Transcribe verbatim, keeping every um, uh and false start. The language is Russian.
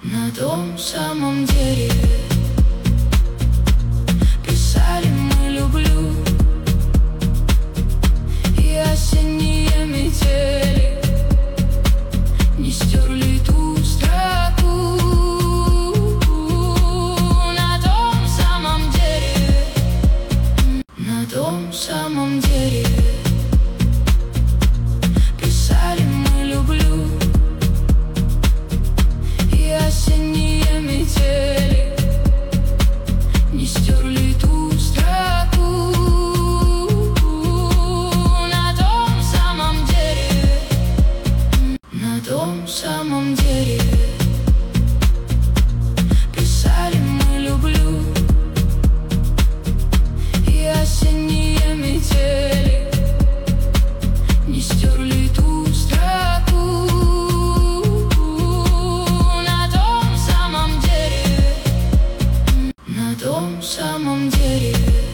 На том самом дереве писали мы «люблю», и осенние метели не стерли ту строку. На том самом дереве, на том самом дереве писали мы «люблю», и осенние метели не стерли ту строку. На том самом дереве, на том самом дереве писали мы «люблю», и осенние метели не стерли ту строку. На том самом дереве, на том самом дереве